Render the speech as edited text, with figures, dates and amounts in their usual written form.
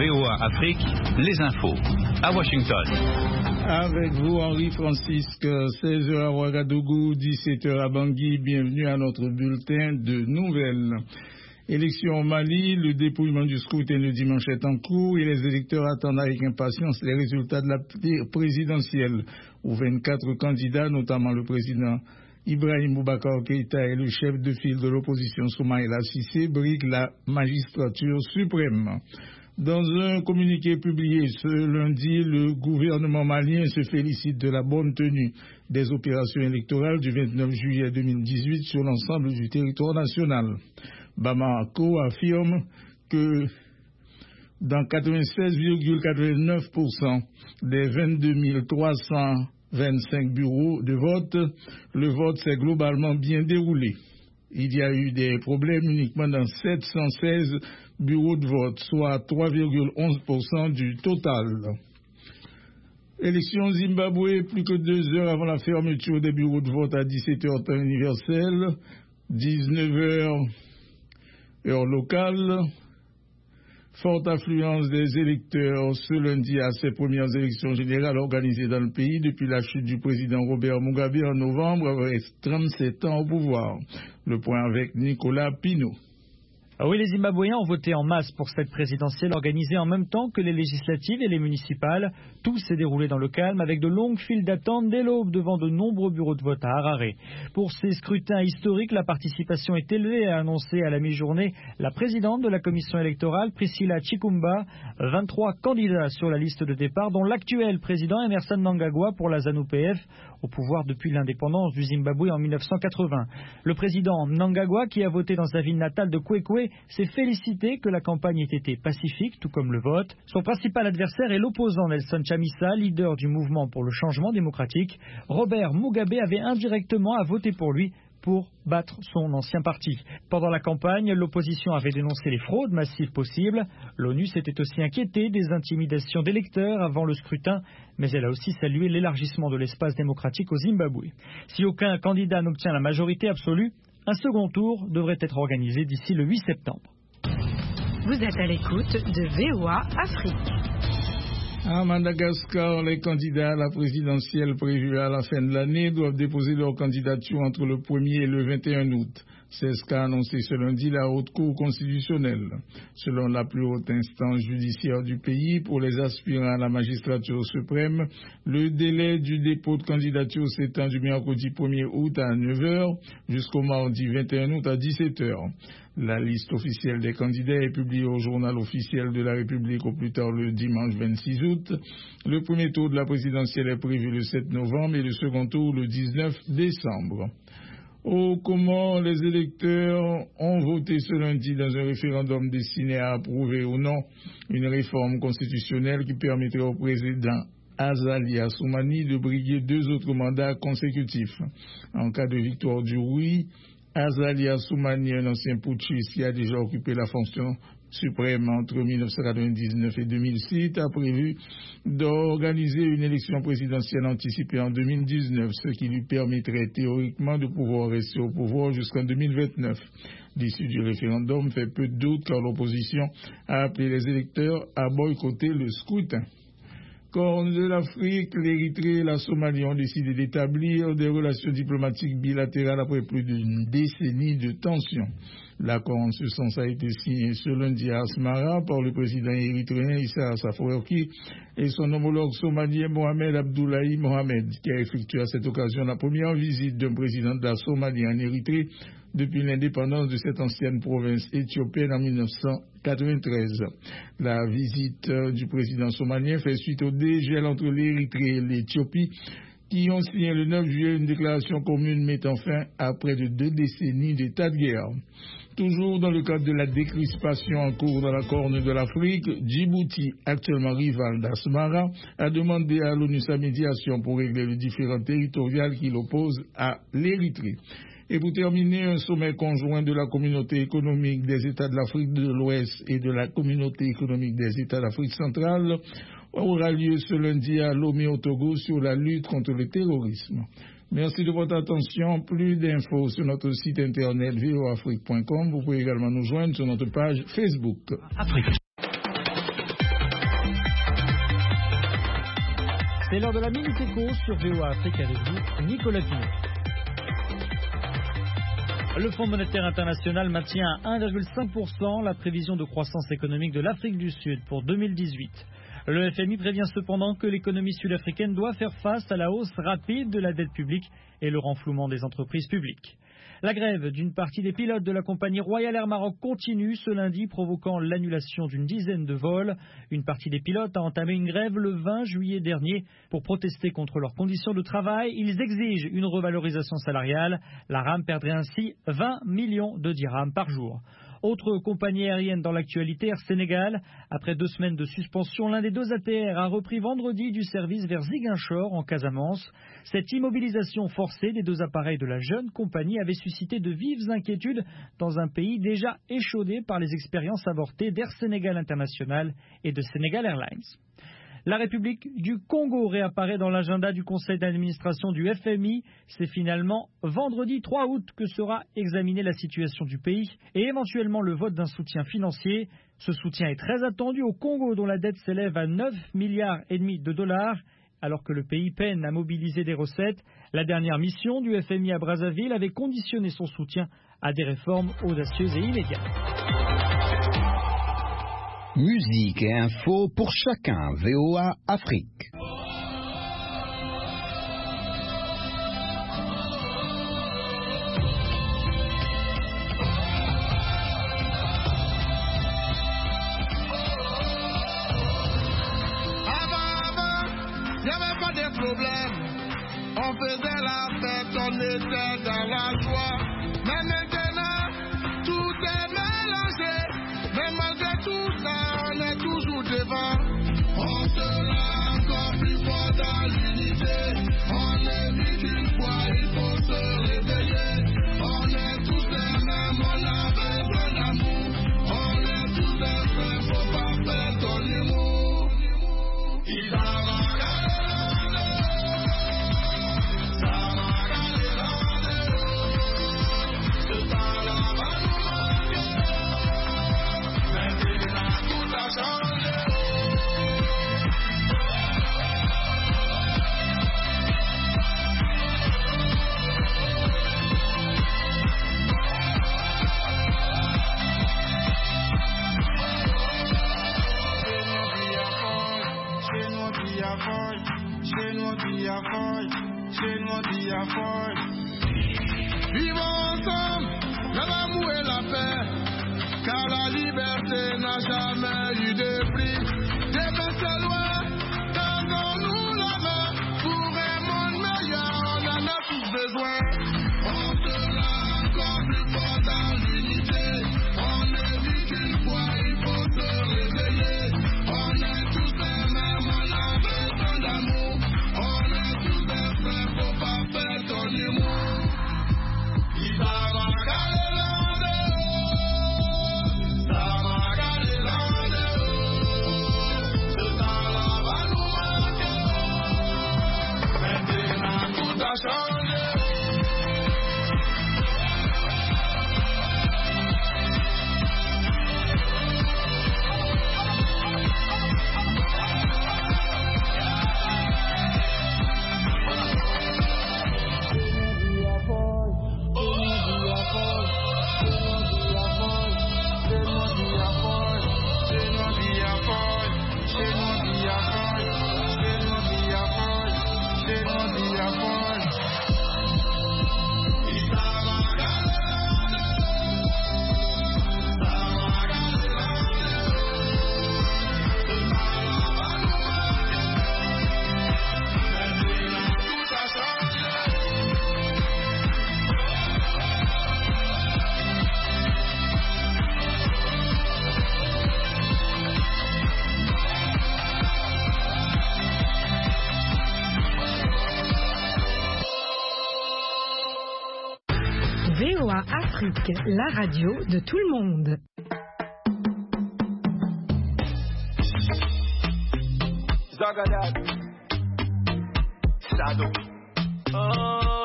VOA Afrique, les infos. À Washington. Avec vous, Henri Francisque, 16h à Ouagadougou, 17h à Bangui. Bienvenue à notre bulletin de nouvelles. Élection au Mali, le dépouillement du scrutin le dimanche est en cours et les électeurs attendent avec impatience les résultats de la présidentielle, où 24 candidats, notamment le président Ibrahim Boubacar Keïta et le chef de file de l'opposition Soumaïla Cissé, briguent la magistrature suprême. Dans un communiqué publié ce lundi, le gouvernement malien se félicite de la bonne tenue des opérations électorales du 29 juillet 2018 sur l'ensemble du territoire national. Bamako affirme que dans 96,89% des 22 325 bureaux de vote, le vote s'est globalement bien déroulé. Il y a eu des problèmes uniquement dans 716 bureaux de vote, soit 3,11% du total. Élection Zimbabwe, plus que 2 heures avant la fermeture des bureaux de vote à 17h temps universel, 19h heure locale. Forte affluence des électeurs ce lundi à ces premières élections générales organisées dans le pays depuis la chute du président Robert Mugabe en novembre, avec 37 ans au pouvoir. Le point avec Nicolas Pinault. Oui, les Zimbabwéens ont voté en masse pour cette présidentielle organisée en même temps que les législatives et les municipales. Tout s'est déroulé dans le calme avec de longues files d'attente dès l'aube devant de nombreux bureaux de vote à Harare. Pour ces scrutins historiques, la participation est élevée, a annoncé à la mi-journée la présidente de la commission électorale, Priscilla Chikumba. 23 candidats sur la liste de départ, dont l'actuel président Emmerson Mnangagwa pour la ZANU-PF, au pouvoir depuis l'indépendance du Zimbabwe en 1980. Le président Mnangagwa, qui a voté dans sa ville natale de Kwekwe, s'est félicité que la campagne ait été pacifique, tout comme le vote. Son principal adversaire est l'opposant Nelson Chamisa, leader du mouvement pour le changement démocratique. Robert Mugabe avait indirectement à voter pour lui pour battre son ancien parti. Pendant la campagne, l'opposition avait dénoncé les fraudes massives possibles. L'ONU s'était aussi inquiétée des intimidations d'électeurs avant le scrutin, mais elle a aussi salué l'élargissement de l'espace démocratique au Zimbabwe. Si aucun candidat n'obtient la majorité absolue, un second tour devrait être organisé d'ici le 8 septembre. Vous êtes à l'écoute de VOA Afrique. À Madagascar, les candidats à la présidentielle prévue à la fin de l'année doivent déposer leur candidature entre le 1er et le 21 août. C'est ce qu'a annoncé ce lundi la Haute Cour constitutionnelle. Selon la plus haute instance judiciaire du pays, pour les aspirants à la magistrature suprême, le délai du dépôt de candidature s'étend du mercredi 1er août à 9h jusqu'au mardi 21 août à 17h. La liste officielle des candidats est publiée au journal officiel de la République au plus tard le dimanche 26 août. Le premier tour de la présidentielle est prévu le 7 novembre et le second tour le 19 décembre. Comment les électeurs ont voté ce lundi dans un référendum destiné à approuver ou non une réforme constitutionnelle qui permettrait au président Azali Assoumani de briguer 2 autres mandats consécutifs. En cas de victoire du oui, Azali Assoumani, un ancien putschiste qui a déjà occupé la fonction suprême entre 1999 et 2006, a prévu d'organiser une élection présidentielle anticipée en 2019, ce qui lui permettrait théoriquement de pouvoir rester au pouvoir jusqu'en 2029. L'issue du référendum fait peu de doute car l'opposition a appelé les électeurs à boycotter le scrutin. Corne de l'Afrique, l'Érythrée et la Somalie ont décidé d'établir des relations diplomatiques bilatérales après plus d'une décennie de tensions. L'accord en ce sens a été signé ce lundi à Asmara par le président érythréen Issa Afwerki et son homologue somalien Mohamed Abdullahi Mohamed, qui a effectué à cette occasion la première visite d'un président de la Somalie en Érythrée depuis l'indépendance de cette ancienne province éthiopienne en 1993. La visite du président somalien fait suite au dégel entre l'Érythrée et l'Éthiopie, qui ont signé le 9 juillet une déclaration commune mettant fin à près de 2 décennies d'état de guerre. Toujours dans le cadre de la décrispation en cours dans la Corne de l'Afrique, Djibouti, actuellement rival d'Asmara, a demandé à l'ONU sa médiation pour régler le différend territorial qui l'oppose à l'Érythrée. Et pour terminer, un sommet conjoint de la communauté économique des États de l'Afrique de l'Ouest et de la communauté économique des États d'Afrique centrale aura lieu ce lundi à Lomé au Togo sur la lutte contre le terrorisme. Merci de votre attention. Plus d'infos sur notre site internet voafrique.com. Vous pouvez également nous joindre sur notre page Facebook. Afrique. C'est l'heure de la Minute Éco sur VOA Afrique avec vous, Nicolas Pinot. Le Fonds monétaire international maintient à 1,5% la prévision de croissance économique de l'Afrique du Sud pour 2018. Le FMI prévient cependant que l'économie sud-africaine doit faire face à la hausse rapide de la dette publique et le renflouement des entreprises publiques. La grève d'une partie des pilotes de la compagnie Royal Air Maroc continue ce lundi, provoquant l'annulation d'une dizaine de vols. Une partie des pilotes a entamé une grève le 20 juillet dernier pour protester contre leurs conditions de travail. Ils exigent une revalorisation salariale. La RAM perdrait ainsi 20 millions de dirhams par jour. Autre compagnie aérienne dans l'actualité, Air Sénégal. Après 2 semaines de suspension, l'un des 2 ATR a repris vendredi du service vers Ziguinchor en Casamance. Cette immobilisation forcée des 2 appareils de la jeune compagnie avait suscité de vives inquiétudes dans un pays déjà échaudé par les expériences avortées d'Air Sénégal International et de Sénégal Airlines. La République du Congo réapparaît dans l'agenda du conseil d'administration du FMI. C'est finalement vendredi 3 août que sera examinée la situation du pays et éventuellement le vote d'un soutien financier. Ce soutien est très attendu au Congo dont la dette s'élève à 9,5 milliards de dollars. Alors que le pays peine à mobiliser des recettes, la dernière mission du FMI à Brazzaville avait conditionné son soutien à des réformes audacieuses et immédiates. Musique et info pour chacun, VOA Afrique. Avant, il n'y avait pas de problème. On faisait la fête, on était dans la joie. Mais maintenant, tout est mélangé. Mais malgré tout ça, on est toujours devant. On sera encore plus fort dans l'unité. On est mis d'une fois, il faut se réveiller. On est tous les mêmes, on a besoin d'amour. On est tous les frères, faut pas faire ton humour. Il a vivons ensemble, dans l'amour et la paix, car la liberté n'a jamais eu de prix. Dépassez loin, tendons-nous la main, pour un monde meilleur, on en a tous besoin. On sera encore plus fort dans l'unité, on est dit qu'une fois, il faut se réveiller. On est tous les mêmes, on a besoin d'amour, on est tous les frères, faut pas faire ton humour. VOA Afrique, la radio de tout le monde. Zagadad, Sado.